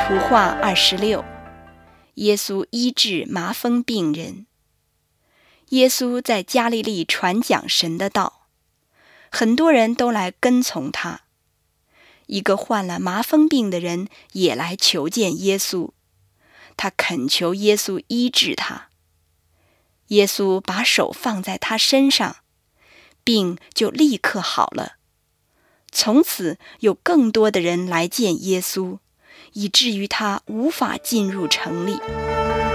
图画26，耶稣医治麻风病人。耶稣在加利利传讲神的道，很多人都来跟从他。一个患了麻风病的人也来求见耶稣，他恳求耶稣医治他。耶稣把手放在他身上，病就立刻好了。从此有更多的人来见耶稣，以至于他无法进入城里。